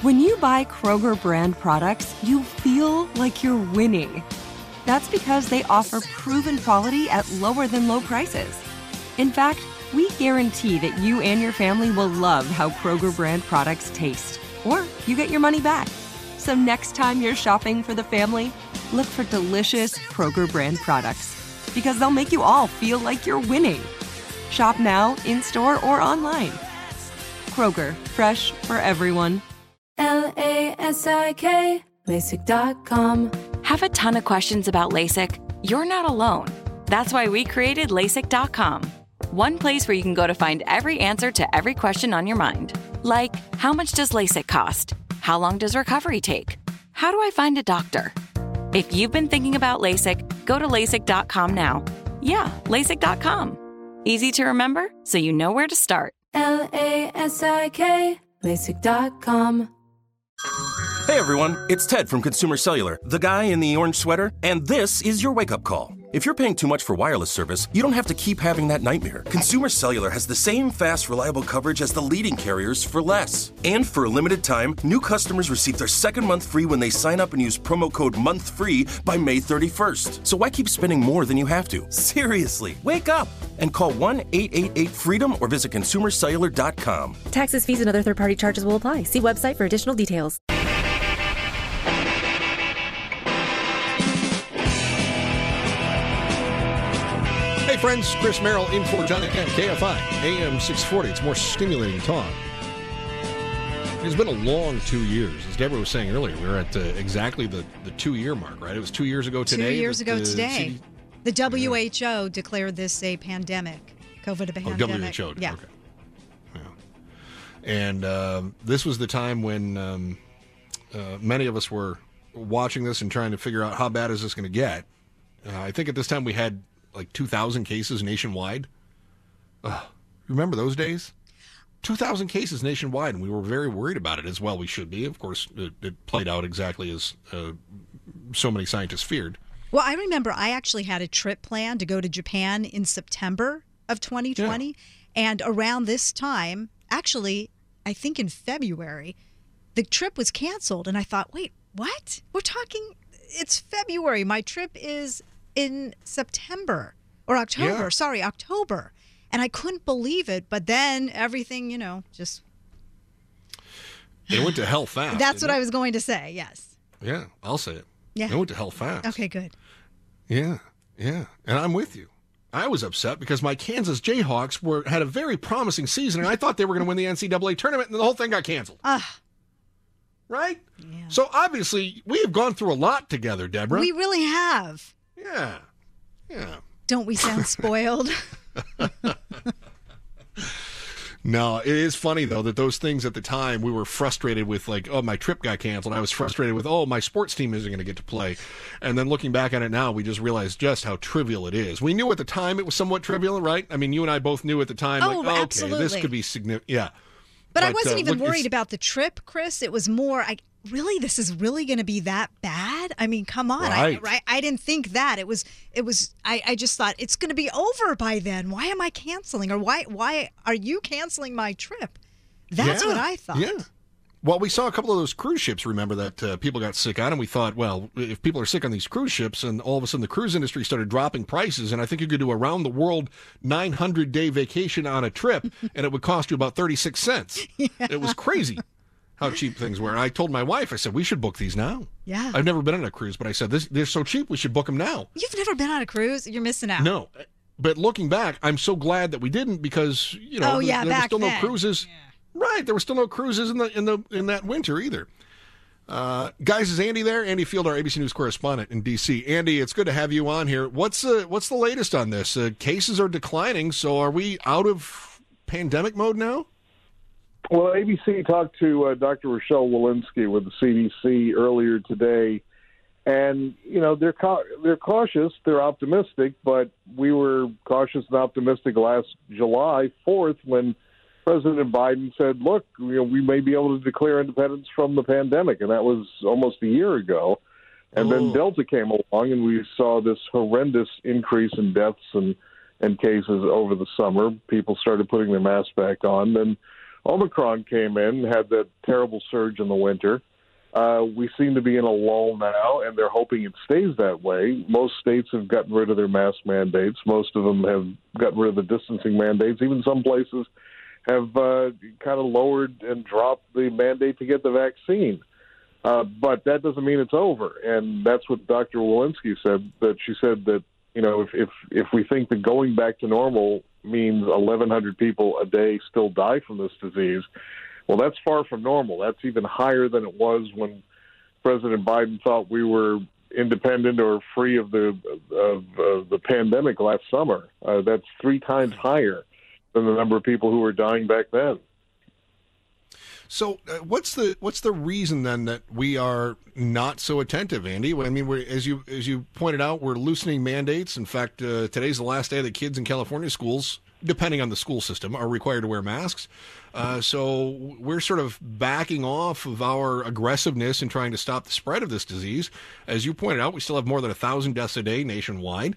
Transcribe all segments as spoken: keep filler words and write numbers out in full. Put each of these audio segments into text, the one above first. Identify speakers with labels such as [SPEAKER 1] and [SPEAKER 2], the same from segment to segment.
[SPEAKER 1] When you buy Kroger brand products, you feel like you're winning. That's because they offer proven quality at lower than low prices. In fact, we guarantee that you and your family will love how Kroger brand products taste, or you get your money back. So next time you're shopping for the family, look for delicious Kroger brand products, because they'll make you all feel like you're winning. Shop now, in-store, or online. Kroger, fresh for everyone.
[SPEAKER 2] L A S I K, LASIK dot com.
[SPEAKER 3] Have a ton of questions about LASIK? You're not alone. That's why we created LASIK dot com. One place where you can go to find every answer to every question on your mind. Like, how much does LASIK cost? How long does recovery take? How do I find a doctor? If you've been thinking about LASIK, go to LASIK dot com now. Yeah, LASIK dot com. Easy to remember, so you know where to start.
[SPEAKER 2] L A S I K, LASIK dot com.
[SPEAKER 4] Hey everyone, it's Ted from Consumer Cellular, the guy in the orange sweater, and this is your wake-up call. If you're paying too much for wireless service, you don't have to keep having that nightmare. Consumer Cellular has the same fast, reliable coverage as the leading carriers for less. And for a limited time, new customers receive their second month free when they sign up and use promo code MONTHFREE by May thirty-first. So why keep spending more than you have to? Seriously, wake up and call one eight eight eight FREEDOM or visit consumer cellular dot com.
[SPEAKER 5] Taxes, fees, and other third-party charges will apply. See website for additional details.
[SPEAKER 6] Hey friends, Chris Merrill in for John at K F I, A M six forty. It's more stimulating talk. It's been a long two years. As Deborah was saying earlier, we were at uh, exactly the, the two-year mark, right? It was two years ago today.
[SPEAKER 7] Two years
[SPEAKER 6] that,
[SPEAKER 7] ago
[SPEAKER 6] uh,
[SPEAKER 7] today.
[SPEAKER 6] C D
[SPEAKER 7] The W H O declared this a pandemic, COVID a pandemic.
[SPEAKER 6] Oh, W H O.
[SPEAKER 7] Yeah.
[SPEAKER 6] Okay. Yeah. And um, this was the time when um, uh, many of us were watching this and trying to figure out how bad is this going to get. Uh, I think at this time we had like two thousand cases nationwide. Uh, remember those days? two thousand cases nationwide, and we were very worried about it, as well we should be. Of course, it, it played out exactly as uh, so many scientists feared.
[SPEAKER 7] Well, I remember I actually had a trip planned to go to Japan in September of twenty twenty. Yeah. And around this time, actually, I think in February, the trip was canceled. And I thought, wait, what? We're talking, it's February. My trip is in September or October. Yeah. Sorry, October. And I couldn't believe it. But then everything, you know, just.
[SPEAKER 6] It went to hell fast.
[SPEAKER 7] That's what
[SPEAKER 6] it?
[SPEAKER 7] I was going to say, yes.
[SPEAKER 6] Yeah, I'll say it.
[SPEAKER 7] Yeah.
[SPEAKER 6] It went to hell fast.
[SPEAKER 7] Okay, good.
[SPEAKER 6] Yeah, yeah. And I'm with you. I was upset because my Kansas Jayhawks were had a very promising season, and I thought they were going to win the N C double A tournament, and the whole thing got canceled.
[SPEAKER 7] Ah.
[SPEAKER 6] Right?
[SPEAKER 7] Yeah.
[SPEAKER 6] So obviously, we have gone through a lot together, Deborah.
[SPEAKER 7] We really have.
[SPEAKER 6] Yeah. Yeah.
[SPEAKER 7] Don't we sound spoiled?
[SPEAKER 6] No, it is funny, though, that those things at the time, we were frustrated with, like, oh, my trip got canceled. I was frustrated with, oh, my sports team isn't going to get to play. And then looking back on it now, we just realized just how trivial it is. We knew at the time it was somewhat trivial, right? I mean, you and I both knew at the time,
[SPEAKER 7] oh,
[SPEAKER 6] like, oh, okay,
[SPEAKER 7] absolutely.
[SPEAKER 6] this could be significant. Yeah.
[SPEAKER 7] But,
[SPEAKER 6] but
[SPEAKER 7] I wasn't
[SPEAKER 6] uh,
[SPEAKER 7] even
[SPEAKER 6] look,
[SPEAKER 7] worried about the trip, Chris. It was more, I really, this is really going to be that bad? I mean, come on.
[SPEAKER 6] Right.
[SPEAKER 7] I, right? I didn't think that. It was, it was. I, I just thought, it's going to be over by then. Why am I canceling? Or why why are you canceling my trip? That's
[SPEAKER 6] yeah.
[SPEAKER 7] what I thought.
[SPEAKER 6] Yeah. Well, we saw a couple of those cruise ships, remember, that uh, people got sick on, and we thought, well, if people are sick on these cruise ships, and all of a sudden the cruise industry started dropping prices, and I think you could do a round-the-world nine hundred day vacation on a trip, and it would cost you about thirty-six cents. Yeah. It was crazy how cheap things were. And I told my wife, I said, we should book these now.
[SPEAKER 7] Yeah.
[SPEAKER 6] I've never been on a cruise, but I said, this, they're so cheap, we should book them now.
[SPEAKER 7] You've never been on a cruise? You're missing out.
[SPEAKER 6] No. But looking back, I'm so glad that we didn't, because, you know,
[SPEAKER 7] oh, yeah,
[SPEAKER 6] there were still
[SPEAKER 7] then.
[SPEAKER 6] no cruises. Yeah. Right, there were still no cruises in the in the in that winter either. Uh, guys, is Andy there? Andy Field, our A B C News correspondent in D C. Andy, it's good to have you on here. What's uh, what's the latest on this? Uh, cases are declining, so are we out of pandemic mode now?
[SPEAKER 8] Well, A B C talked to uh, Doctor Rochelle Walensky with the C D C earlier today, and you know they're ca- they're cautious, they're optimistic, but we were cautious and optimistic last July fourth when President Biden said, look, you know, we may be able to declare independence from the pandemic, and that was almost a year ago. And oh. then Delta came along, and we saw this horrendous increase in deaths and, and cases over the summer. People started putting their masks back on. Then Omicron came in, had that terrible surge in the winter. Uh, we seem to be in a lull now, and they're hoping it stays that way. Most states have gotten rid of their mask mandates. Most of them have gotten rid of the distancing mandates. Even some places have uh, kind of lowered and dropped the mandate to get the vaccine. Uh, but that doesn't mean it's over, and that's what Doctor Walensky said. That she said that you know if if if we think that going back to normal means eleven hundred people a day still die from this disease, well, that's far from normal. That's even higher than it was when President Biden thought we were independent or free of the of, of the pandemic last summer. Uh, that's three times higher than the number of people who were dying back then.
[SPEAKER 6] So, uh, what's the what's the reason then that we are not so attentive, Andy? I mean, we're, as you as you pointed out, we're loosening mandates. In fact, uh, today's the last day that kids in California schools, depending on the school system, are required to wear masks. Uh, so we're sort of backing off of our aggressiveness in trying to stop the spread of this disease. As you pointed out, we still have more than a thousand deaths a day nationwide.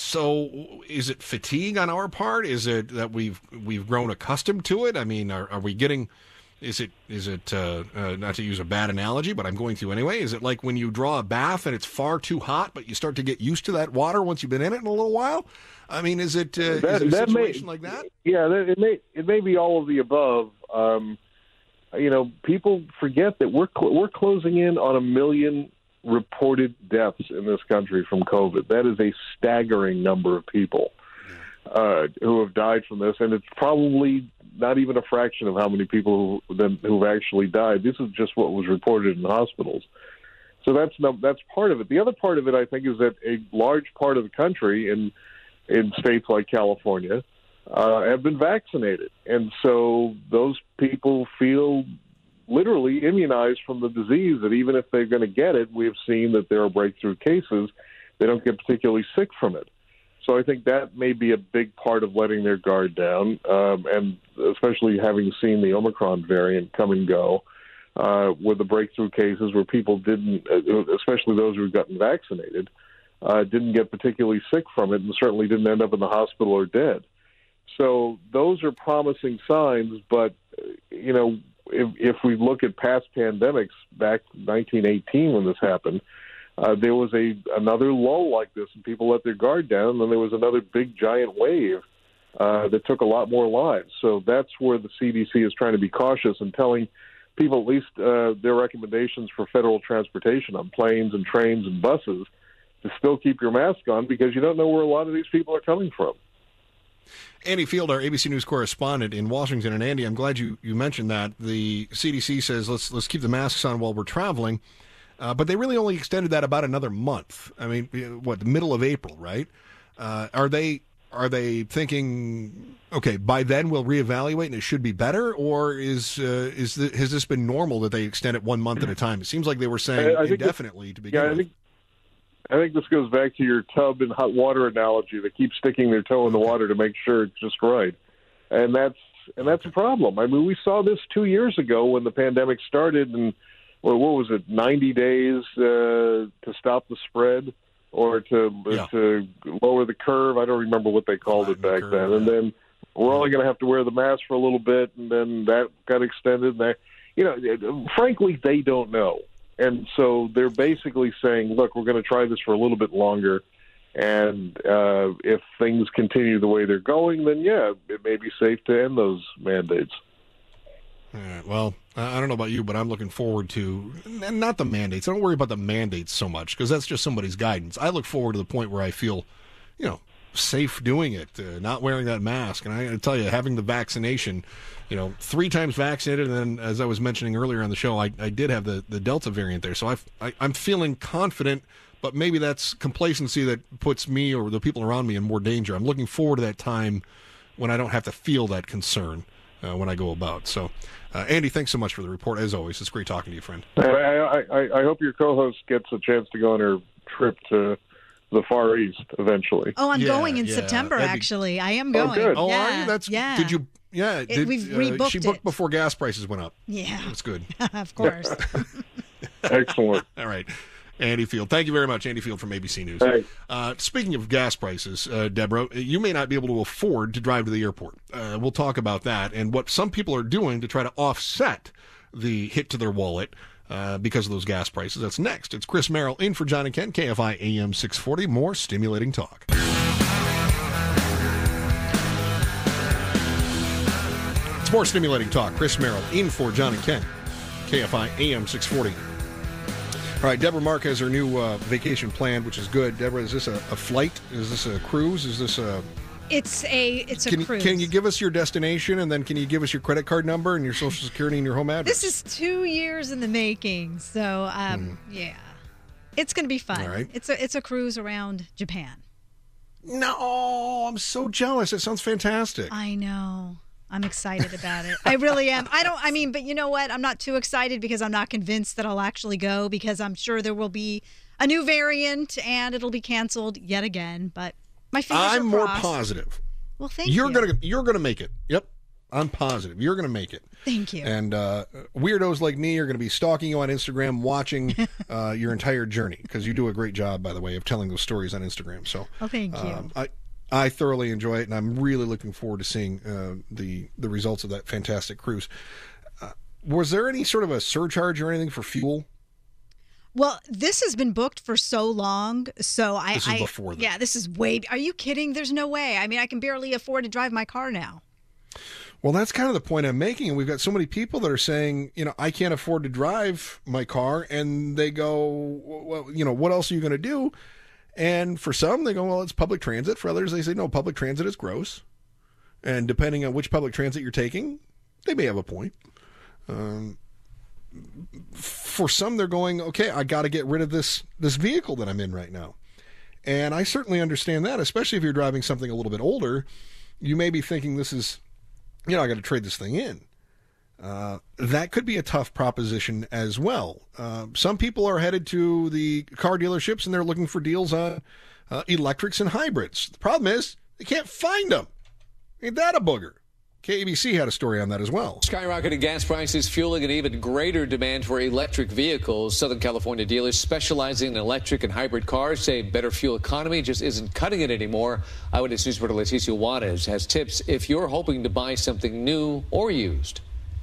[SPEAKER 6] So is it fatigue on our part? Is it that we've we've grown accustomed to it? I mean, are, are we getting? Is it is it uh, uh, not to use a bad analogy, but I'm going to anyway? Is it like when you draw a bath and it's far too hot, but you start to get used to that water once you've been in it in a little while? I mean, is it, uh,
[SPEAKER 8] that,
[SPEAKER 6] is it a
[SPEAKER 8] that
[SPEAKER 6] situation
[SPEAKER 8] may,
[SPEAKER 6] like that?
[SPEAKER 8] Yeah, it may it may be all of the above. Um, you know, people forget that we're cl- we're closing in on a million reported deaths in this country from COVID. That is a staggering number of people uh, who have died from this, and it's probably not even a fraction of how many people who then who've actually died. This is just what was reported in hospitals. So that's no, that's part of it. The other part of it, I think, is that a large part of the country in in states like California uh, have been vaccinated, and so those people feel literally immunized from the disease. That even if they're going to get it, we've seen that there are breakthrough cases. They don't get particularly sick from it. So I think that may be a big part of letting their guard down, um, and especially having seen the Omicron variant come and go uh, with the breakthrough cases where people didn't, especially those who had gotten vaccinated, uh, didn't get particularly sick from it and certainly didn't end up in the hospital or dead. So those are promising signs, but, you know, if, if we look at past pandemics back in nineteen eighteen when this happened, Uh, there was a another lull like this, and people let their guard down, and then there was another big, giant wave uh, that took a lot more lives. So that's where the C D C is trying to be cautious and telling people at least uh, their recommendations for federal transportation on planes and trains and buses to still keep your mask on, because you don't know where a lot of these people are coming from.
[SPEAKER 6] Andy Field, our A B C News correspondent in Washington. And Andy, I'm glad you, you mentioned that. The C D C says let's let's keep the masks on while we're traveling. Uh, but they really only extended that about another month. I mean, what, the middle of April, right? Uh, are they are they thinking, okay, by then we'll reevaluate and it should be better, or is uh, is the, has this been normal that they extend it one month at a time? It seems like they were saying I, I indefinitely this, to begin
[SPEAKER 8] yeah,
[SPEAKER 6] with.
[SPEAKER 8] I think, I think this goes back to your tub and hot water analogy. They keep sticking their toe in the water to make sure it's just right, and that's and that's a problem. I mean, we saw this two years ago when the pandemic started, and well, what was it, ninety days uh, to stop the spread or to yeah. to lower the curve? I don't remember what they called Flatten it back the curve, then. Yeah. And then we're only going to have to wear the mask for a little bit, and then that got extended. And that, you know, frankly, they don't know. And so they're basically saying, look, we're going to try this for a little bit longer. And uh, if things continue the way they're going, then, yeah, it may be safe to end those mandates.
[SPEAKER 6] All right. Well, I don't know about you, but I'm looking forward to, and not the mandates. I don't worry about the mandates so much because that's just somebody's guidance. I look forward to the point where I feel, you know, safe doing it, uh, not wearing that mask. And I got to tell you, having the vaccination, you know, three times vaccinated, and then as I was mentioning earlier on the show, I, I did have the, the Delta variant there. So I've, I, I'm feeling confident, but maybe that's complacency that puts me or the people around me in more danger. I'm looking forward to that time when I don't have to feel that concern uh, when I go about. So, uh, Andy, thanks so much for the report. As always, it's great talking to you, friend.
[SPEAKER 8] I, I, I hope your co-host gets a chance to go on her trip to the Far East eventually.
[SPEAKER 7] Oh, I'm
[SPEAKER 6] yeah,
[SPEAKER 7] of in
[SPEAKER 6] yeah,
[SPEAKER 7] September,
[SPEAKER 6] be...
[SPEAKER 7] actually. I am going.
[SPEAKER 8] Oh, good.
[SPEAKER 6] Oh,
[SPEAKER 7] yeah,
[SPEAKER 6] are you? That's,
[SPEAKER 7] yeah.
[SPEAKER 6] Did you, yeah.
[SPEAKER 7] It,
[SPEAKER 6] did,
[SPEAKER 7] we've
[SPEAKER 6] uh,
[SPEAKER 7] rebooked
[SPEAKER 6] She booked
[SPEAKER 7] it.
[SPEAKER 6] before gas prices went up.
[SPEAKER 7] Yeah.
[SPEAKER 6] That's good.
[SPEAKER 7] Of course.
[SPEAKER 8] Excellent.
[SPEAKER 6] All right. Andy Field. Thank you very much, Andy Field from A B C News.
[SPEAKER 8] Hey.
[SPEAKER 6] Uh, speaking of gas prices, uh, Deborah, you may not be able to afford to drive to the airport. Uh, we'll talk about that and what some people are doing to try to offset the hit to their wallet uh, because of those gas prices. That's next. It's Chris Merrill in for John and Ken, K F I A M six forty. More stimulating talk. It's more stimulating talk. Chris Merrill in for John and Ken, K F I A M six forty. All right, Deborah Mark has her new uh, vacation planned, which is good. Deborah, is this a, a flight? Is this a cruise? Is this a...
[SPEAKER 7] It's a it's a
[SPEAKER 6] can,
[SPEAKER 7] cruise.
[SPEAKER 6] Can you give us your destination, and then can you give us your credit card number and your social security and your home address?
[SPEAKER 7] This is two years in the making, so um, mm. yeah, it's going to be fun.
[SPEAKER 6] All right.
[SPEAKER 7] It's a it's a cruise around Japan.
[SPEAKER 6] No, I'm so jealous. That sounds fantastic.
[SPEAKER 7] I know. I'm excited about it. I really am. I don't, I mean, but you know what? I'm not too excited because I'm not convinced that I'll actually go because I'm sure there will be a new variant and it'll be canceled yet again. But my fingers
[SPEAKER 6] I'm
[SPEAKER 7] are
[SPEAKER 6] more
[SPEAKER 7] crossed.
[SPEAKER 6] positive.
[SPEAKER 7] Well, thank
[SPEAKER 6] you're
[SPEAKER 7] you.
[SPEAKER 6] Gonna, you're going to make it. Yep. I'm positive. You're going to make it.
[SPEAKER 7] Thank you.
[SPEAKER 6] And uh, weirdos like me are going to be stalking you on Instagram, watching uh, your entire journey because you do a great job, by the way, of telling those stories on Instagram. So,
[SPEAKER 7] oh, thank you.
[SPEAKER 6] Um, I, I thoroughly enjoy it, and I'm really looking forward to seeing uh, the the results of that fantastic cruise. Uh, was there any sort of a surcharge or anything for fuel?
[SPEAKER 7] Well, this has been booked for so long, so I.
[SPEAKER 6] This is
[SPEAKER 7] I,
[SPEAKER 6] before that.
[SPEAKER 7] Yeah, this is way. Are you kidding? There's no way. I mean, I can barely afford to drive my car now.
[SPEAKER 6] Well, that's kind of the point I'm making, and we've got so many people that are saying, you know, I can't afford to drive my car, and they go, well, you know, what else are you going to do? And for some, they go, well, it's public transit. For others, they say, no, public transit is gross. And depending on which public transit you're taking, they may have a point. Um, for some, they're going, okay, I got to get rid of this this vehicle that I'm in right now. And I certainly understand that, especially if you're driving something a little bit older. You may be thinking this is, you know, I got to trade this thing in. Uh, that could be a tough proposition as well. Uh, some people are headed to the car dealerships and they're looking for deals on uh, electrics and hybrids. The problem is they can't find them. Ain't that a booger? K A B C had a story on that as well.
[SPEAKER 9] Skyrocketing gas prices fueling an even greater demand for electric vehicles. Southern California dealers specializing in electric and hybrid cars say better fuel economy just isn't cutting it anymore. Eyewitness News reporter Leticia Juarez has tips if you're hoping to buy something new or used.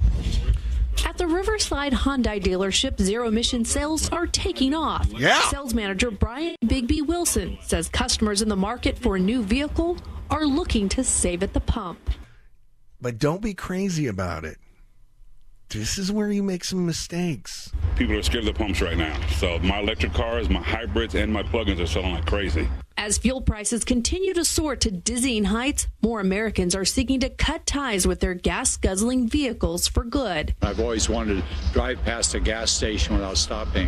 [SPEAKER 10] At the Riverside Hyundai dealership, zero-emission sales are taking off.
[SPEAKER 6] Yeah.
[SPEAKER 10] Sales manager Brian Bigby Wilson says customers in the market for a new vehicle are looking to save at the pump.
[SPEAKER 6] But don't be crazy about it. This is where you make some mistakes.
[SPEAKER 11] People are scared of the pumps right now. So my electric cars, my hybrids, and my plug-ins are selling like crazy.
[SPEAKER 10] As fuel prices continue to soar to dizzying heights, more Americans are seeking to cut ties with their gas-guzzling vehicles for good.
[SPEAKER 12] I've always wanted to drive past a gas station without stopping.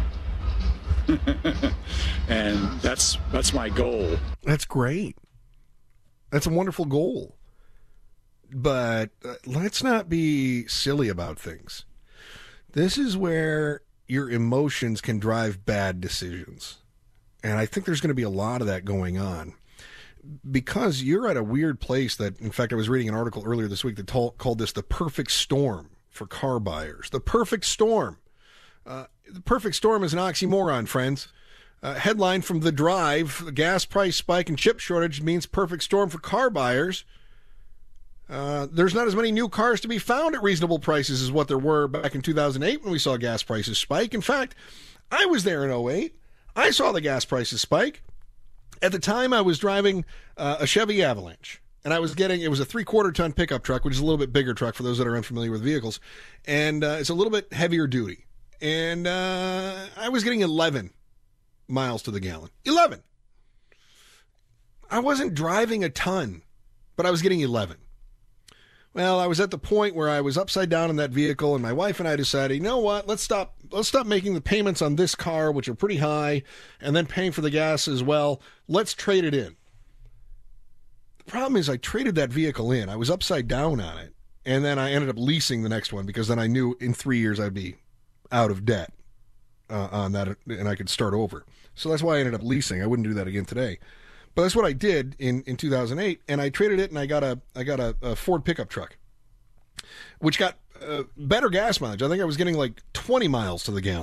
[SPEAKER 12] And that's that's my goal.
[SPEAKER 6] That's great. That's a wonderful goal. But uh, let's not be silly about things. This is where your emotions can drive bad decisions. And I think there's going to be a lot of that going on. Because you're at a weird place that, in fact, I was reading an article earlier this week that told, called this the perfect storm for car buyers. The perfect storm. Uh, the perfect storm is an oxymoron, friends. Uh, headline from The Drive, the gas price spike and chip shortage means perfect storm for car buyers. Uh, there's not as many new cars to be found at reasonable prices as what there were back in two thousand eight when we saw gas prices spike. In fact, I was there in oh eight. I saw the gas prices spike. At the time, I was driving uh, a Chevy Avalanche, and I was getting, it was a three-quarter ton pickup truck, which is a little bit bigger truck for those that are unfamiliar with vehicles, and uh, it's a little bit heavier duty. And uh, I was getting eleven miles to the gallon. eleven. I wasn't driving a ton, but I was getting eleven. Well, I was at the point where I was upside down in that vehicle, and my wife and I decided, you know what, let's stop let's stop making the payments on this car, which are pretty high, and then paying for the gas as well. Let's trade it in. The problem is I traded that vehicle in. I was upside down on it, and then I ended up leasing the next one because then I knew in three years I'd be out of debt uh, on that, and I could start over. So that's why I ended up leasing. I wouldn't do that again today. But that's what I did in, in two thousand eight, and I traded it, and I got a I got a, a Ford pickup truck, which got uh, better gas mileage. I think I was getting like twenty miles to the gallon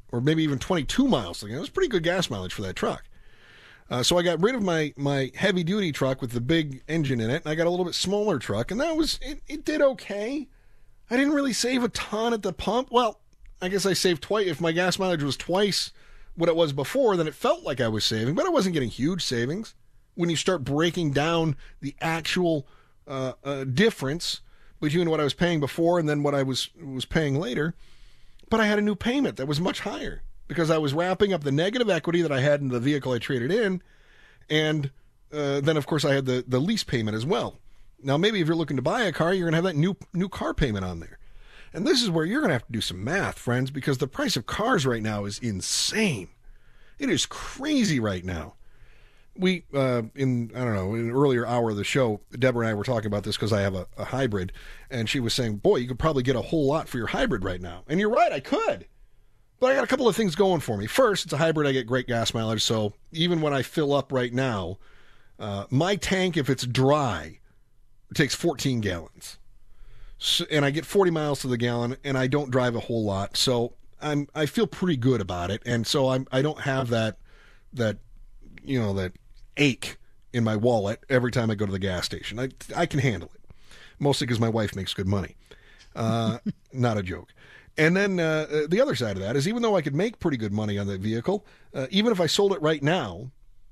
[SPEAKER 6] or maybe even twenty-two miles to the gallon. It was pretty good gas mileage for that truck. Uh, so I got rid of my, my heavy-duty truck with the big engine in it, and I got a little bit smaller truck, and that was, it, it did okay. I didn't really save a ton at the pump. Well, I guess I saved twice. If my gas mileage was twice what it was before, then it felt like I was saving, but I wasn't getting huge savings. When you start breaking down the actual uh, uh, difference between what I was paying before and then what I was was paying later, but I had a new payment that was much higher because I was wrapping up the negative equity that I had in the vehicle I traded in, and uh, then, of course, I had the, the lease payment as well. Now, maybe if you're looking to buy a car, you're going to have that new new car payment on there. And this is where you're going to have to do some math, friends, because the price of cars right now is insane. It is crazy right now. We, uh, in, I don't know, in an earlier hour of the show, Deborah and I were talking about this because I have a, a hybrid, and she was saying, boy, you could probably get a whole lot for your hybrid right now. And you're right, I could. But I got a couple of things going for me. First, it's a hybrid, I get great gas mileage, so even when I fill up right now, uh, my tank, if it's dry, it takes fourteen gallons. So, and I get forty miles to the gallon, and I don't drive a whole lot, so I'm I feel pretty good about it, and so I'm I don't have that that you know that ache in my wallet every time I go to the gas station. I I can handle it, mostly because my wife makes good money. Uh, not a joke. And then uh, the other side of that is, even though I could make pretty good money on that vehicle, uh, even if I sold it right now,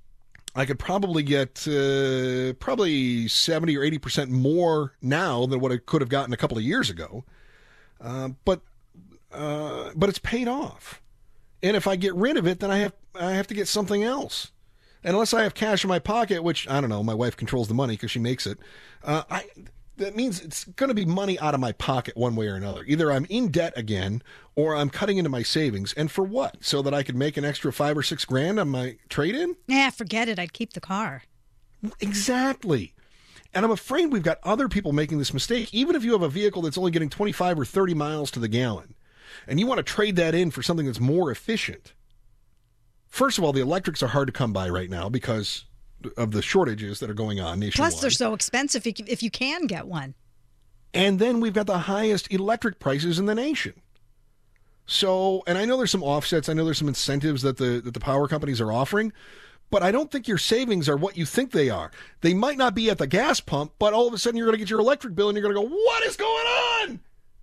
[SPEAKER 6] I could probably get uh, probably seventy or eighty percent more now than what I could have gotten a couple of years ago. Uh, but uh, but it's paid off. And if I get rid of it, then I have I have to get something else. And unless I have cash in my pocket, which, I don't know, my wife controls the money because she makes it, uh, I that means it's going to be money out of my pocket one way or another. Either I'm in debt again, or I'm cutting into my savings. And for what? So that I could make an extra five or six grand on my trade-in?
[SPEAKER 7] Yeah, forget it. I'd keep the car.
[SPEAKER 6] Exactly. And I'm afraid we've got other people making this mistake. Even if you have a vehicle that's only getting twenty-five or thirty miles to the gallon, and you want to trade that in for something that's more efficient. First of all, the electrics are hard to come by right now because of the shortages that are going on nationwide.
[SPEAKER 7] Plus, they're so expensive if you, if you can get one.
[SPEAKER 6] And then we've got the highest electric prices in the nation. So, and I know there's some offsets. I know there's some incentives that the that the power companies are offering, but I don't think your savings are what you think they are. They might not be at the gas pump, but all of a sudden you're going to get your electric bill and you're going to go, what is going on?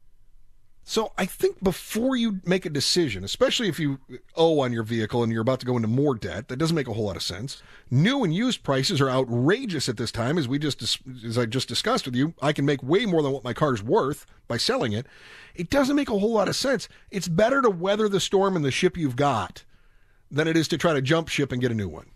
[SPEAKER 6] So I think before you make a decision, especially if you owe on your vehicle and you're about to go into more debt, that doesn't make a whole lot of sense. New and used prices are outrageous at this time, as we just as I just discussed with you. I can make way more than what my car's worth by selling it. It doesn't make a whole lot of sense. It's better to weather the storm in the ship you've got than it is to try to jump ship and get a new one.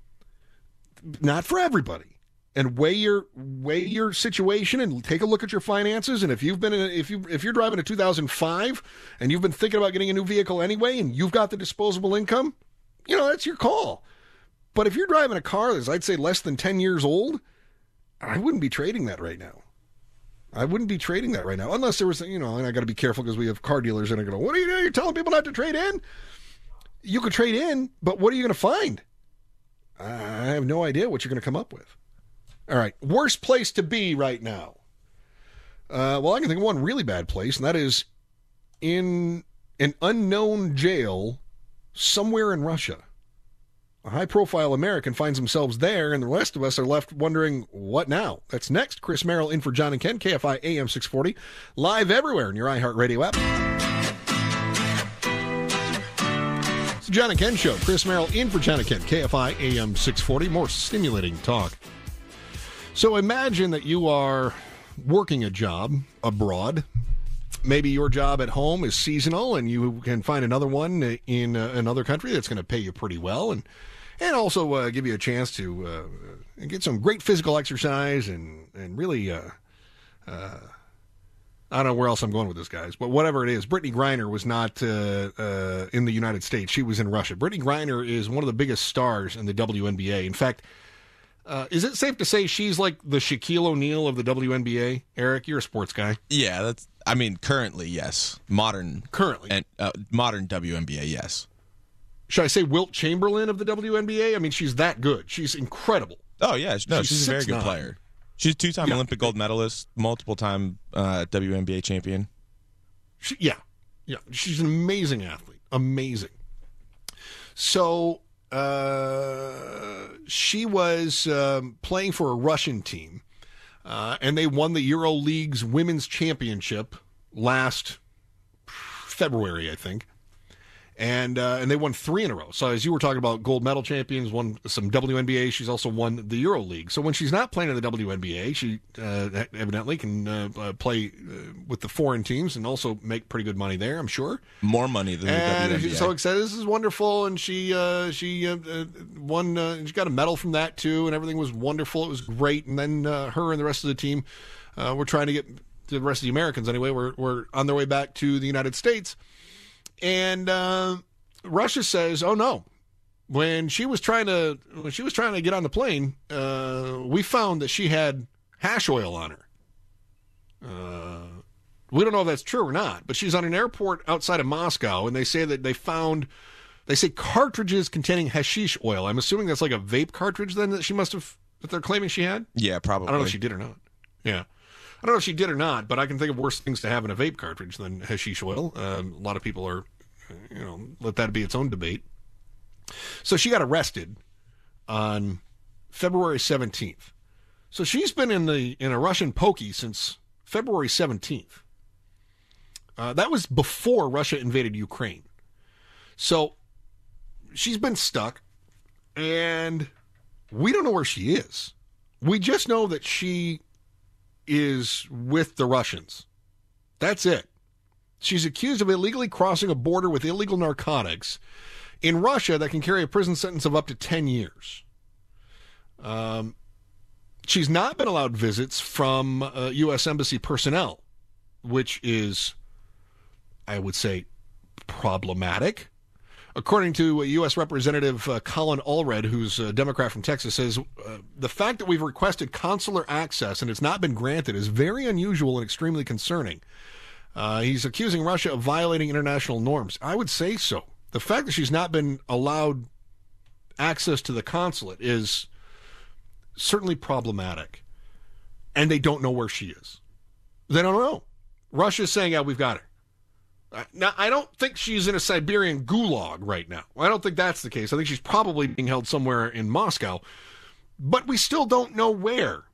[SPEAKER 6] Not for everybody. And weigh your weigh your situation and take a look at your finances. And if you've been in a, if you if you're driving a two thousand five and you've been thinking about getting a new vehicle anyway, and you've got the disposable income, you know, that's your call. But if you're driving a car that's, I'd say, less than ten years old, I wouldn't be trading that right now. I wouldn't be trading that right now unless there was, you know, and I got to be careful because we have car dealers that are going to, what are you doing? You're telling people not to trade in? You could trade in, but what are you going to find? I have no idea what you're going to come up with. All right, worst place to be right now. Uh, well, I can think of one really bad place, and that is in an unknown jail somewhere in Russia. A high-profile American finds themselves there, and the rest of us are left wondering, what now? That's next. Chris Merrill in for John and Ken, K F I A M six forty, live everywhere in your iHeartRadio app. It's the John and Ken Show. Chris Merrill in for John and Ken, K F I A M six forty. More stimulating talk. So imagine that you are working a job abroad. Maybe your job at home is seasonal and you can find another one in uh, another country that's going to pay you pretty well and and also uh, give you a chance to uh, get some great physical exercise and, and really, uh, uh, I don't know where else I'm going with this, guys, but whatever it is, Brittany Griner was not uh, uh, in the United States. She was in Russia. Brittany Griner is one of the biggest stars in the W N B A. In fact, Uh, is it safe to say she's like the Shaquille O'Neal of the W N B A? Eric, you're a sports guy.
[SPEAKER 13] Yeah, that's. I mean, currently, yes. Modern,
[SPEAKER 6] currently,
[SPEAKER 13] and uh, modern W N B A, yes.
[SPEAKER 6] Should I say Wilt Chamberlain of the W N B A? I mean, she's that good. She's incredible.
[SPEAKER 13] Oh yeah, no, she's, she's a very good
[SPEAKER 6] nine.
[SPEAKER 13] player. She's a two-time
[SPEAKER 6] yeah.
[SPEAKER 13] Olympic gold medalist, multiple-time uh, W N B A champion.
[SPEAKER 6] She, yeah, yeah, she's an amazing athlete. amazing. So uh, she was um, playing for a Russian team, uh, and they won the EuroLeague's Women's Championship last February, I think. And uh, and they won three in a row. So as you were talking about gold medal champions, won some W N B A. She's also won the EuroLeague. So when she's not playing in the W N B A, she uh, evidently can uh, uh, play uh, with the foreign teams and also make pretty good money there, I'm sure.
[SPEAKER 13] More money than the
[SPEAKER 6] and
[SPEAKER 13] W N B A.
[SPEAKER 6] She's so excited. This is wonderful. And she uh, she uh, uh, won. Uh, she got a medal from that too, and everything was wonderful. It was great. And then uh, her and the rest of the team uh, were trying to get the rest of the Americans anyway. Were were on their way back to the United States. And uh, Russia says, "Oh no! When she was trying to when she was trying to get on the plane, uh, we found that she had hash oil on her. Uh, we don't know if that's true or not, but she's on an airport outside of Moscow, and they say that they found they say cartridges containing hashish oil. I'm assuming that's like a vape cartridge then that she must have that they're claiming she had.
[SPEAKER 13] Yeah, probably.
[SPEAKER 6] I don't know if she did or not. Yeah." I don't know if she did or not, but I can think of worse things to have in a vape cartridge than hashish oil. Um, a lot of people are, you know, let that be its own debate. So she got arrested on February seventeenth. So she's been in the in a Russian pokey since February seventeenth. Uh, that was before Russia invaded Ukraine. So she's been stuck, and we don't know where she is. We just know that she is with the Russians. That's it. She's accused of illegally crossing a border with illegal narcotics in Russia that can carry a prison sentence of up to ten years. Um, she's not been allowed visits from uh, U S Embassy personnel, which is, I would say, problematic. According to U S Representative uh, Colin Allred, who's a Democrat from Texas, says uh, the fact that we've requested consular access and it's not been granted is very unusual and extremely concerning. Uh, he's accusing Russia of violating international norms. I would say so. The fact that she's not been allowed access to the consulate is certainly problematic. And they don't know where she is. They don't know. Russia's saying, yeah, we've got her. Now, I don't think she's in a Siberian gulag right now. I don't think that's the case. I think she's probably being held somewhere in Moscow. But we still don't know where.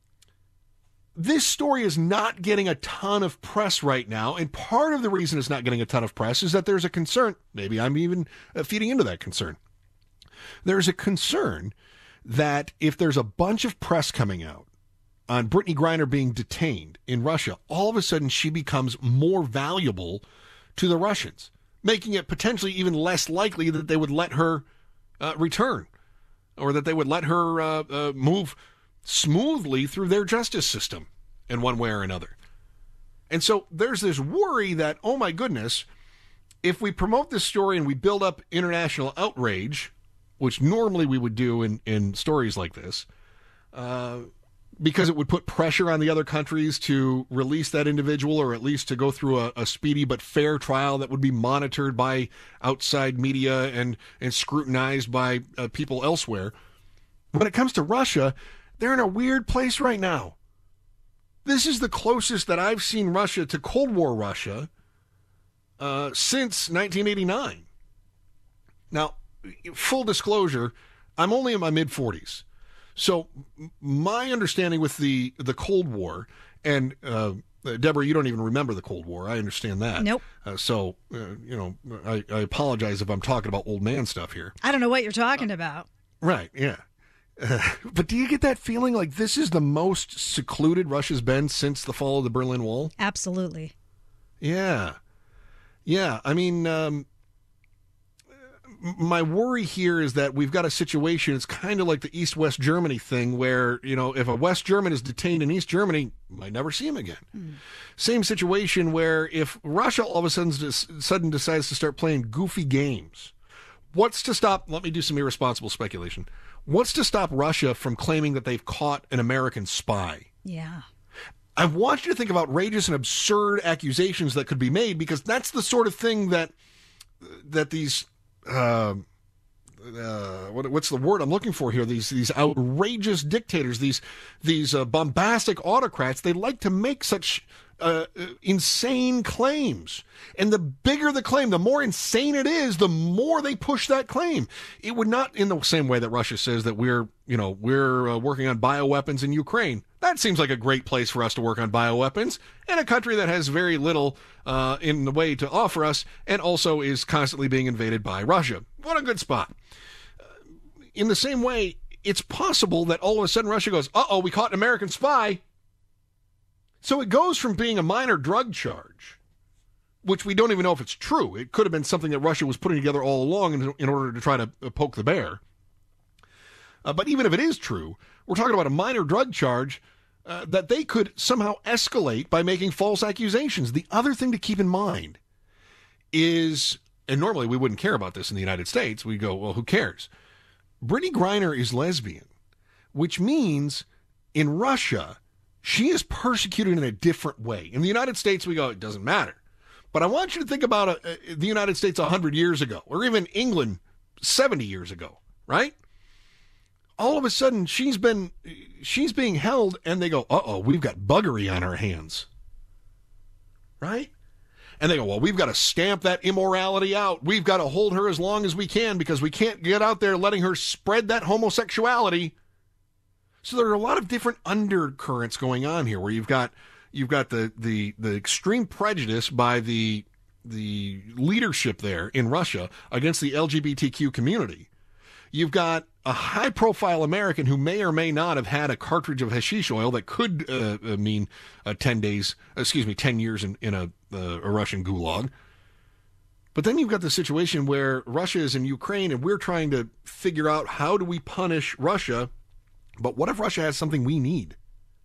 [SPEAKER 6] This story is not getting a ton of press right now, and part of the reason it's not getting a ton of press is that there's a concern. Maybe I'm even feeding into that concern. There's a concern that if there's a bunch of press coming out on Brittany Griner being detained in Russia, all of a sudden she becomes more valuable to the Russians, making it potentially even less likely that they would let her uh, return or that they would let her uh, uh, move smoothly through their justice system in one way or another. And so there's this worry that, oh my goodness, if we promote this story and we build up international outrage, which normally we would do in, in stories like this, uh, because it would put pressure on the other countries to release that individual or at least to go through a, a speedy but fair trial that would be monitored by outside media and, and scrutinized by uh, people elsewhere. When it comes to Russia, they're in a weird place right now. This is the closest that I've seen Russia to Cold War Russia uh, since nineteen eighty-nine. Now, full disclosure, I'm only in my mid-forties. So my understanding with the, the Cold War, and uh, Deborah, you don't even remember the Cold War. I understand that.
[SPEAKER 7] Nope.
[SPEAKER 6] Uh, so, uh, you know, I, I apologize if I'm talking about old man stuff here.
[SPEAKER 7] I don't know what you're talking about.
[SPEAKER 6] Right, yeah. Uh, but do you get that feeling like this is the most secluded Russia's been since the fall of the Berlin Wall?
[SPEAKER 7] Absolutely.
[SPEAKER 6] Yeah. Yeah, I mean... Um, my worry here is that we've got a situation, it's kind of like the East-West Germany thing where, you know, if a West German is detained in East Germany, you might never see him again. Mm. Same situation where if Russia all of a sudden, sudden decides to start playing goofy games, what's to stop, let me do some irresponsible speculation, what's to stop Russia from claiming that they've caught an American spy?
[SPEAKER 7] Yeah.
[SPEAKER 6] I want you to think of outrageous and absurd accusations that could be made, because that's the sort of thing that that these... Uh, uh, what, what's the word I'm looking for here? These these outrageous dictators, these these uh, bombastic autocrats. They like to make such uh, insane claims. And the bigger the claim, the more insane it is, the more they push that claim. It would not, in the same way that Russia says that we're, you know, we're uh, working on bioweapons in Ukraine. That seems like a great place for us to work on bioweapons in a country that has very little uh, in the way to offer us and also is constantly being invaded by Russia. What a good spot. Uh, in the same way, it's possible that all of a sudden Russia goes, uh-oh, we caught an American spy. So it goes from being a minor drug charge, which we don't even know if it's true. It could have been something that Russia was putting together all along in, in order to try to poke the bear. Uh, but even if it is true, we're talking about a minor drug charge uh, that they could somehow escalate by making false accusations. The other thing to keep in mind is, and normally we wouldn't care about this in the United States, we go, well, who cares? Brittany Griner is lesbian, which means in Russia, she is persecuted in a different way. In the United States, we go, it doesn't matter. But I want you to think about uh, the United States one hundred years ago, or even England seventy years ago, right? All of a sudden, she's been, she's being held, and they go, uh-oh, we've got buggery on our hands, right? And they go, well, we've got to stamp that immorality out. We've got to hold her as long as we can because we can't get out there letting her spread that homosexuality. So there are a lot of different undercurrents going on here where you've got you've got the the, the extreme prejudice by the the leadership there in Russia against the L G B T Q community. You've got a high-profile American who may or may not have had a cartridge of hashish oil that could uh, mean uh, ten days, excuse me, ten years in, in a, uh, a Russian gulag. But then you've got the situation where Russia is in Ukraine and we're trying to figure out how do we punish Russia. But what if Russia has something we need?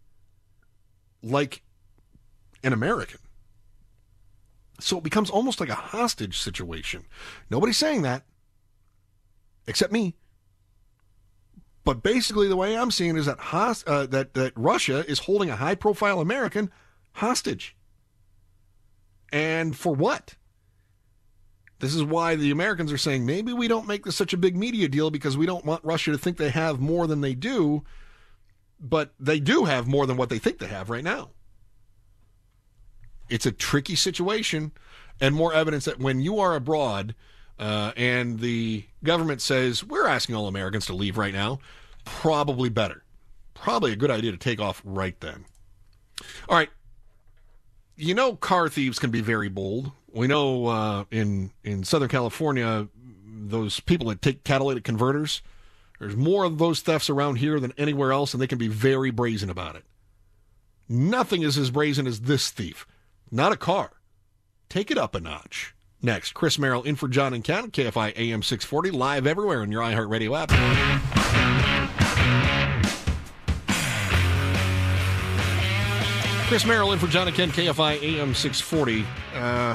[SPEAKER 6] Like an American. So it becomes almost like a hostage situation. Nobody's saying that, except me. But basically the way I'm seeing it is that, host, uh, that, that Russia is holding a high-profile American hostage. And for what? This is why the Americans are saying maybe we don't make this such a big media deal because we don't want Russia to think they have more than they do, but they do have more than what they think they have right now. It's a tricky situation, and more evidence that when you are abroad uh, and the government says, we're asking all Americans to leave right now, probably better. Probably a good idea to take off right then. All right. You know car thieves can be very bold. We know uh, in in Southern California, those people that take catalytic converters, there's more of those thefts around here than anywhere else, and they can be very brazen about it. Nothing is as brazen as this thief. Not a car. Take it up a notch. Next, Chris Merrill in for John and Ken, K F I A M six forty, live everywhere in your iHeartRadio app. Chris Merrill in for John and Ken, K F I A M six forty. Uh,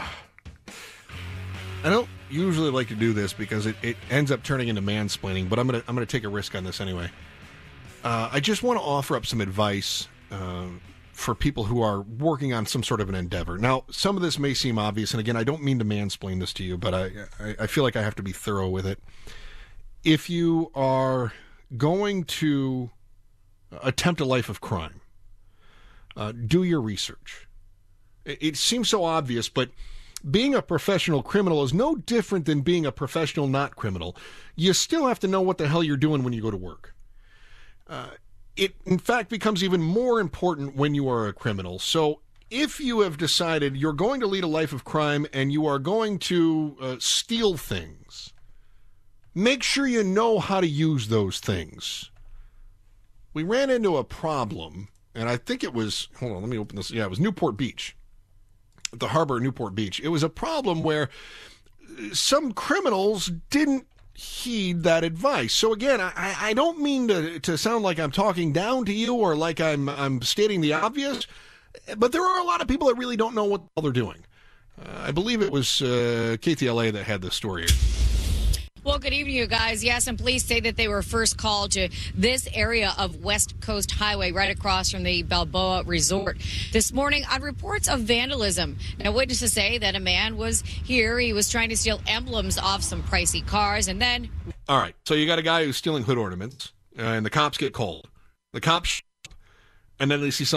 [SPEAKER 6] I don't usually like to do this because it, it ends up turning into mansplaining, but I'm gonna I'm gonna take a risk on this anyway. Uh, I just want to offer up some advice uh, for people who are working on some sort of an endeavor. Now, some of this may seem obvious, and again, I don't mean to mansplain this to you, but I I, I feel like I have to be thorough with it. If you are going to attempt a life of crime, uh, do your research. It, it seems so obvious, but being a professional criminal is no different than being a professional not criminal. You still have to know what the hell you're doing when you go to work. Uh, it, in fact, becomes even more important when you are a criminal. So if you have decided you're going to lead a life of crime and you are going to uh, steal things, make sure you know how to use those things. We ran into a problem, and I think it was, hold on, let me open this. Yeah, it was Newport Beach. The harbor of Newport Beach. It was a problem where some criminals didn't heed that advice. So again, I, I don't mean to, to sound like I'm talking down to you or like I'm I'm stating the obvious, but there are a lot of people that really don't know what they're doing. Uh, I believe it was uh, K T L A that had this story here.
[SPEAKER 14] Well, good evening, you guys. Yes, and police say that they were first called to this area of West Coast Highway right across from the Balboa Resort this morning on reports of vandalism. Now, witnesses say that a man was here. He was trying to steal emblems off some pricey cars, and then...
[SPEAKER 6] All right, so you got a guy who's stealing hood ornaments, uh, and the cops get called. The cops, and then they see something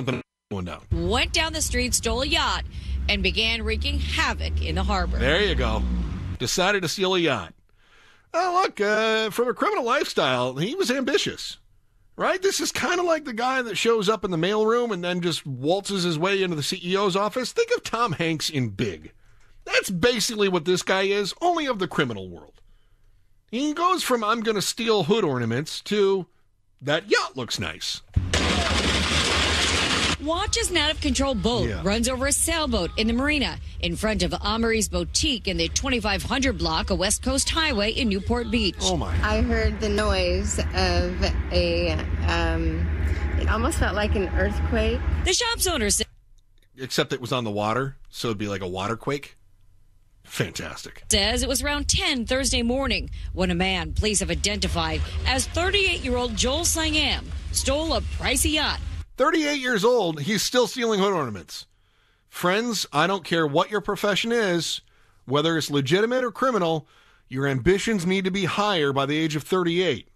[SPEAKER 6] going down.
[SPEAKER 14] Went down the street, stole a yacht, and began wreaking havoc in the harbor.
[SPEAKER 6] There you go. Decided to steal a yacht. Oh, look, uh, from a criminal lifestyle, he was ambitious. Right? This is kind of like the guy that shows up in the mailroom and then just waltzes his way into the C E O's office. Think of Tom Hanks in Big. That's basically what this guy is, only of the criminal world. He goes from I'm going to steal hood ornaments to that yacht looks nice.
[SPEAKER 14] Watches an out-of-control boat
[SPEAKER 6] Yeah.
[SPEAKER 14] runs over a sailboat in the marina in front of Amory's Boutique in the twenty-five hundred block of West Coast Highway in Newport Beach.
[SPEAKER 6] Oh, my.
[SPEAKER 15] I heard the noise of a, um, it almost felt like an earthquake.
[SPEAKER 14] The shop's owner said,
[SPEAKER 6] Except it was on the water, so it'd be like a water quake. Fantastic.
[SPEAKER 14] says it was around ten Thursday morning when a man police have identified as thirty-eight-year-old Joel Sangam stole a pricey yacht.
[SPEAKER 6] thirty-eight years old, he's still stealing hood ornaments. Friends, I don't care what your profession is, whether it's legitimate or criminal, your ambitions need to be higher by the age of thirty-eight.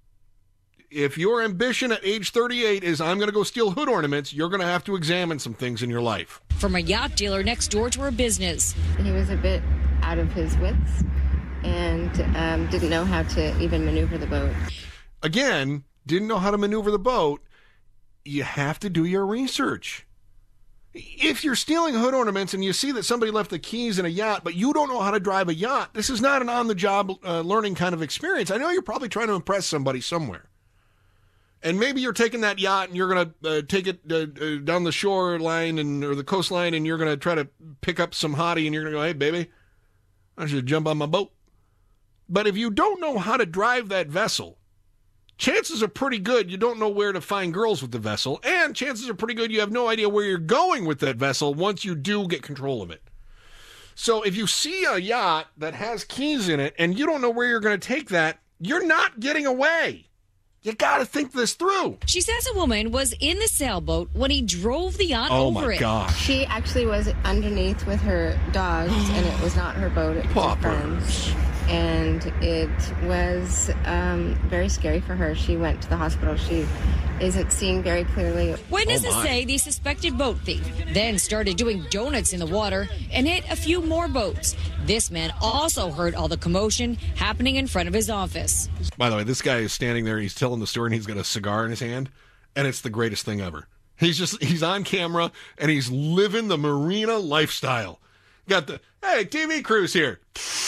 [SPEAKER 6] If your ambition at age thirty-eight is I'm going to go steal hood ornaments, you're going to have to examine some things in your life.
[SPEAKER 14] From a yacht dealer next door to her business.
[SPEAKER 15] He was a bit out of his wits and um, didn't know how to even maneuver the boat.
[SPEAKER 6] Again, didn't know how to maneuver the boat. You have to do your research. If you're stealing hood ornaments and you see that somebody left the keys in a yacht, but you don't know how to drive a yacht, this is not an on-the-job uh, learning kind of experience. I know you're probably trying to impress somebody somewhere. And maybe you're taking that yacht and you're going to uh, take it uh, uh, down the shoreline and or the coastline and you're going to try to pick up some hottie and you're going to go, hey, baby, I should jump on my boat. But if you don't know how to drive that vessel, chances are pretty good you don't know where to find girls with the vessel, and chances are pretty good you have no idea where you're going with that vessel once you do get control of it. So if you see a yacht that has keys in it and you don't know where you're going to take that, you're not getting away. You got to think this through.
[SPEAKER 14] She says a woman was in the sailboat when he drove the yacht
[SPEAKER 6] Oh,
[SPEAKER 14] over
[SPEAKER 6] my
[SPEAKER 14] it.
[SPEAKER 6] gosh.
[SPEAKER 15] She actually was underneath with her dogs, and it was not her boat, it was her friend's. And it was um, very scary for her. She went to the hospital. She isn't seeing very clearly.
[SPEAKER 14] Witnesses
[SPEAKER 6] Oh, my.
[SPEAKER 14] say the suspected boat thief then started doing donuts in the water and hit a few more boats. This man also heard all the commotion happening in front of his office.
[SPEAKER 6] By the way, this guy is standing there, he's telling the story, and he's got a cigar in his hand, and it's the greatest thing ever. He's just, he's on camera, and he's living the marina lifestyle. Got the, hey, T V crew's here.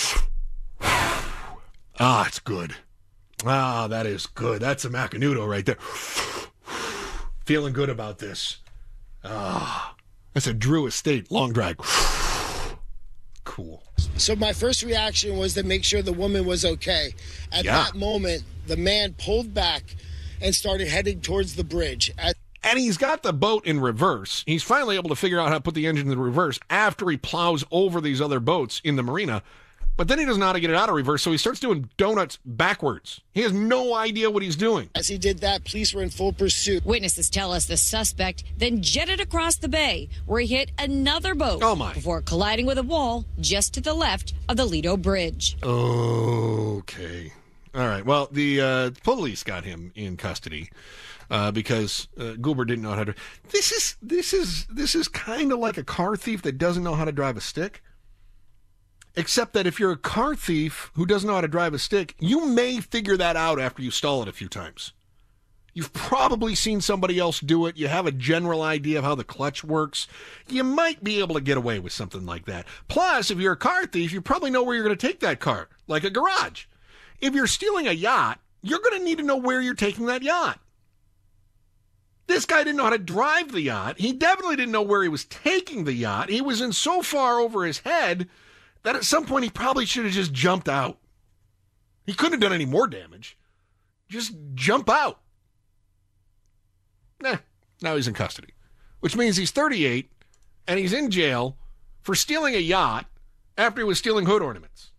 [SPEAKER 6] Ah, it's good. Ah, that is good. That's a Macanudo right there. Feeling good about this. Ah, that's a Drew Estate long drag. Cool.
[SPEAKER 16] So my first reaction was to make sure the woman was okay. At
[SPEAKER 6] Yeah.
[SPEAKER 16] that moment, the man pulled back and started heading towards the bridge. At-
[SPEAKER 6] And he's got the boat in reverse. He's finally able to figure out how to put the engine in reverse after he plows over these other boats in the marina. But then he doesn't know how to get it out of reverse, so he starts doing donuts backwards. He has no idea what he's doing.
[SPEAKER 16] As he did that, police were in full pursuit.
[SPEAKER 14] Witnesses tell us the suspect then jetted across the bay where he hit another boat
[SPEAKER 6] Oh, my.
[SPEAKER 14] before colliding with a wall just to the left of the Lido Bridge.
[SPEAKER 6] Okay. All right. Well, the uh, police got him in custody uh, because uh, Goober didn't know how to. This is this is this is kind of like a car thief that doesn't know how to drive a stick. Except that if you're a car thief who doesn't know how to drive a stick, you may figure that out after you stall it a few times. You've probably seen somebody else do it. You have a general idea of how the clutch works. You might be able to get away with something like that. Plus, if you're a car thief, you probably know where you're going to take that car, like a garage. If you're stealing a yacht, you're going to need to know where you're taking that yacht. This guy didn't know how to drive the yacht. He definitely didn't know where he was taking the yacht. He was in so far over his head that at some point he probably should have just jumped out. He couldn't have done any more damage. Just jump out. Nah, now he's in custody, which means he's thirty-eight and he's in jail for stealing a yacht after he was stealing hood ornaments.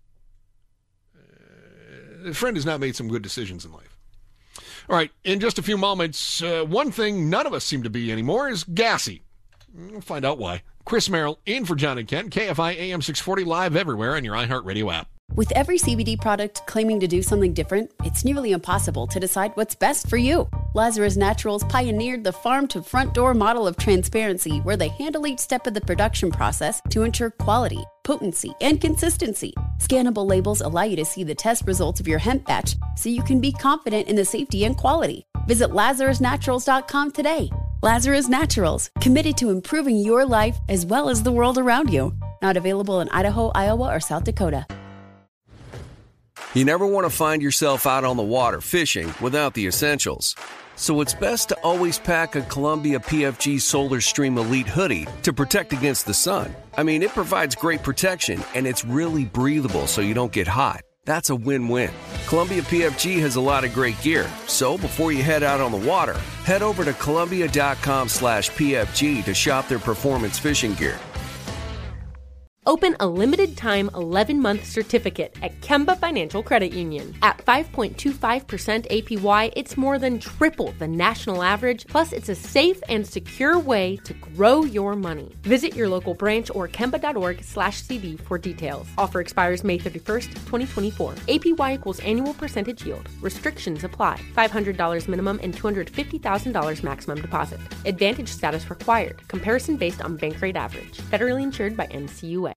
[SPEAKER 6] Uh, his friend has not made some good decisions in life. All right, in just a few moments, uh, one thing none of us seem to be anymore is gassy. We'll find out why. Chris Merrill in for John and Ken, K F I A M six forty, live everywhere on your iHeartRadio app.
[SPEAKER 17] With every C B D product claiming to do something different, it's nearly impossible to decide what's best for you. Lazarus Naturals pioneered the farm-to-front-door model of transparency, where they handle each step of the production process to ensure quality, potency, and consistency. Scannable labels allow you to see the test results of your hemp batch, so you can be confident in the safety and quality. Visit lazarus naturals dot com today. Lazarus Naturals, committed to improving your life as well as the world around you. Not available in Idaho, Iowa, or South Dakota.
[SPEAKER 18] You never want to find yourself out on the water fishing without the essentials. So it's best to always pack a Columbia P F G Solar Stream Elite hoodie to protect against the sun. I mean, it provides great protection, and it's really breathable so you don't get hot. That's a win-win. Columbia P F G has a lot of great gear, so before you head out on the water, head over to Columbia.com slash PFG to shop their performance fishing gear.
[SPEAKER 19] Open a limited-time eleven-month certificate at Kemba Financial Credit Union. At five point two five percent A P Y, it's more than triple the national average, plus it's a safe and secure way to grow your money. Visit your local branch or kemba.org slash CD for details. Offer expires May thirty-first, twenty twenty-four. A P Y equals annual percentage yield. Restrictions apply. five hundred dollars minimum and two hundred fifty thousand dollars maximum deposit. Advantage status required. Comparison based on bank rate average. Federally insured by N C U A.